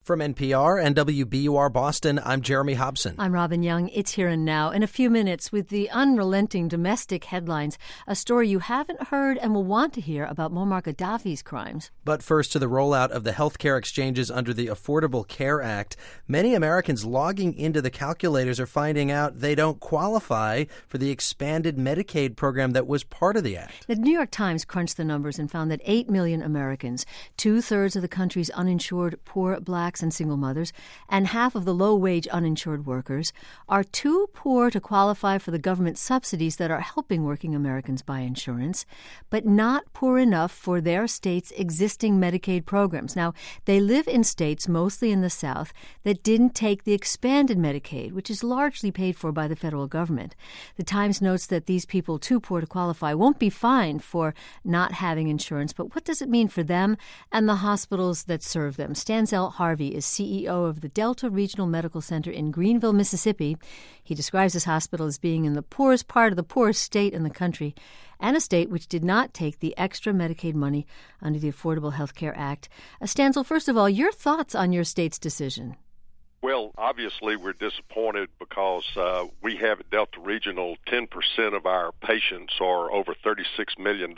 From NPR and WBUR Boston, I'm Jeremy Hobson. I'm Robin Young. It's Here and Now. In a few minutes, with the unrelenting domestic headlines, a story you haven't heard and will want to hear about Muammar Gaddafi's crimes. But first, to the rollout of the healthcare exchanges under the Affordable Care Act. Many Americans logging into the calculators are finding out they don't qualify for the expanded Medicaid program that was part of the act. The New York Times crunched the numbers and found that 8 million Americans, two-thirds of the country's uninsured poor blacks and single mothers, and half of the low-wage uninsured workers, are too poor to qualify for the government subsidies that are helping working Americans buy insurance, but not poor enough for their state's existing Medicaid programs. Now, they live in states, mostly in the South, that didn't take the expanded Medicaid, which is largely paid for by the federal government. The Times notes that these people too poor to qualify won't be fined for not having insurance, but what does it mean for them and the hospitals that serve them? Stanzel Harvey is CEO of the Delta Regional Medical Center in Greenville, Mississippi. He describes his hospital as being in the poorest part of the poorest state in the country, and a state which did not take the extra Medicaid money under the Affordable Health Care Act. Stanzel, first of all, your thoughts on your state's decision? Well, obviously, we're disappointed because we have at Delta Regional 10% of our patients, or over $36 million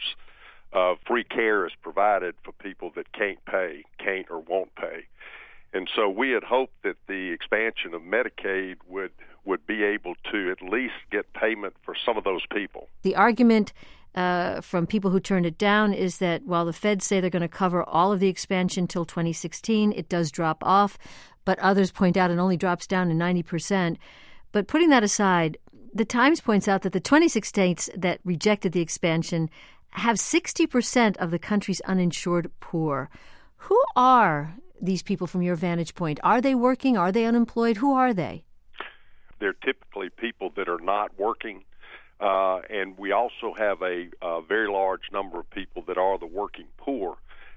of free care is provided for people that can't or won't pay. And so we had hoped that the expansion of Medicaid would be able to at least get payment for some of those people. The argument from people who turned it down is that while the feds say they're going to cover all of the expansion till 2016, it does drop off, but others point out it only drops down to 90%. But putting that aside, the Times points out that the 26 states that rejected the expansion have 60% of the country's uninsured poor. Who are these people from your vantage point? Are they working? Are they unemployed? Who are they? They're typically people that are not working, and we also have a very large number of people that are the working poor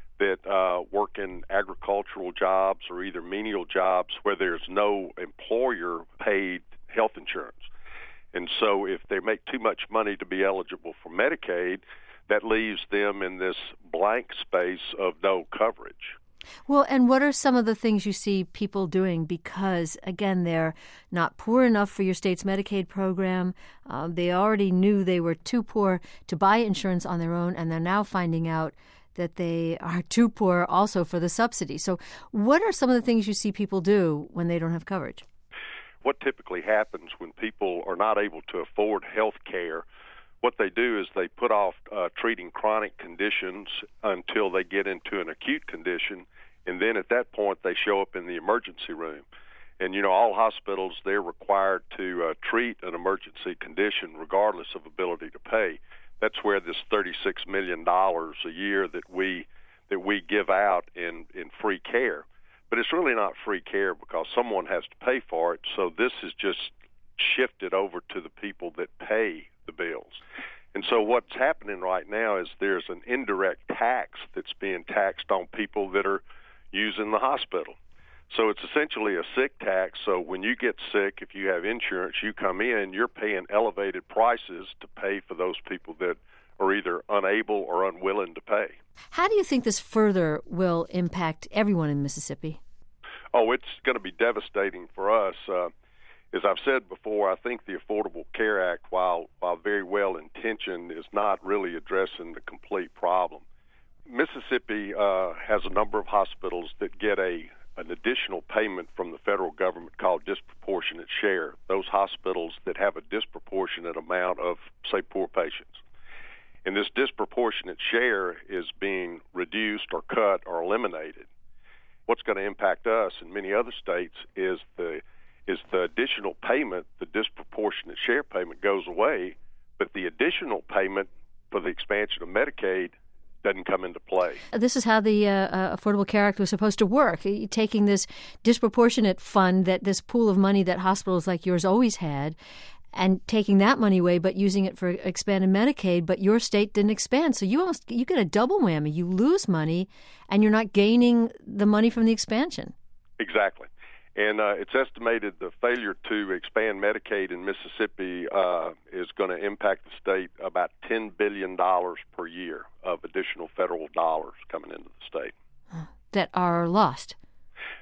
that work in agricultural jobs or either menial jobs where there's no employer-paid health insurance. And so if they make too much money to be eligible for Medicaid, that leaves them in this blank space of no coverage. Well, and what are some of the things you see people doing? Because, again, they're not poor enough for your state's Medicaid program. They already knew they were too poor to buy insurance on their own, and they're now finding out that they are too poor also for the subsidy. So what are some of the things you see people do when they don't have coverage? What typically happens when people are not able to afford health care, what they do is they put off treating chronic conditions until they get into an acute condition, and then at that point they show up in the emergency room. And, all hospitals, they're required to treat an emergency condition regardless of ability to pay. That's where this $36 million a year that we give out in free care. But it's really not free care because someone has to pay for it, so this is just shifted over to the people that pay the bills. And so what's happening right now is there's an indirect tax that's being taxed on people that are using the hospital. So it's essentially a sick tax. So when you get sick, if you have insurance, you come in, you're paying elevated prices to pay for those people that are either unable or unwilling to pay. How do you think this further will impact everyone in Mississippi? Oh, it's going to be devastating for us. As I've said before, I think the Affordable Care Act, while very well intentioned, is not really addressing the complete problem. Mississippi has a number of hospitals that get an additional payment from the federal government called disproportionate share, those hospitals that have a disproportionate amount of, say, poor patients. And this disproportionate share is being reduced or cut or eliminated. What's going to impact us and many other states is the additional payment, the disproportionate share payment goes away, but the additional payment for the expansion of Medicaid doesn't come into play. This is how the Affordable Care Act was supposed to work. Taking this disproportionate fund, this pool of money that hospitals like yours always had, and taking that money away, but using it for expanded Medicaid, but your state didn't expand. So you get a double whammy. You lose money, and you're not gaining the money from the expansion. Exactly. And it's estimated the failure to expand Medicaid in Mississippi is going to impact the state about $10 billion per year of additional federal dollars coming into the state. That are lost.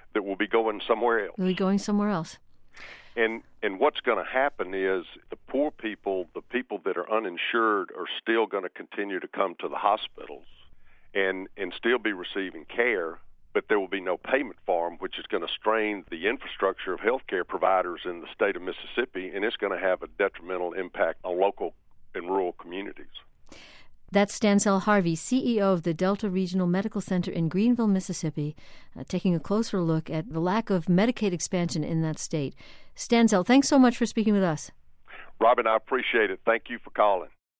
that will be going somewhere else. We'll be going somewhere else. And what's going to happen is the poor people, the people that are uninsured, are still going to continue to come to the hospitals and still be receiving care, but there will be no payment for them, which is going to strain the infrastructure of healthcare providers in the state of Mississippi, and it's going to have a detrimental impact on local and rural communities. That's Stansell Harvey, CEO of the Delta Regional Medical Center in Greenville, Mississippi, taking a closer look at the lack of Medicaid expansion in that state. Stansell, thanks so much for speaking with us. Robin, I appreciate it. Thank you for calling.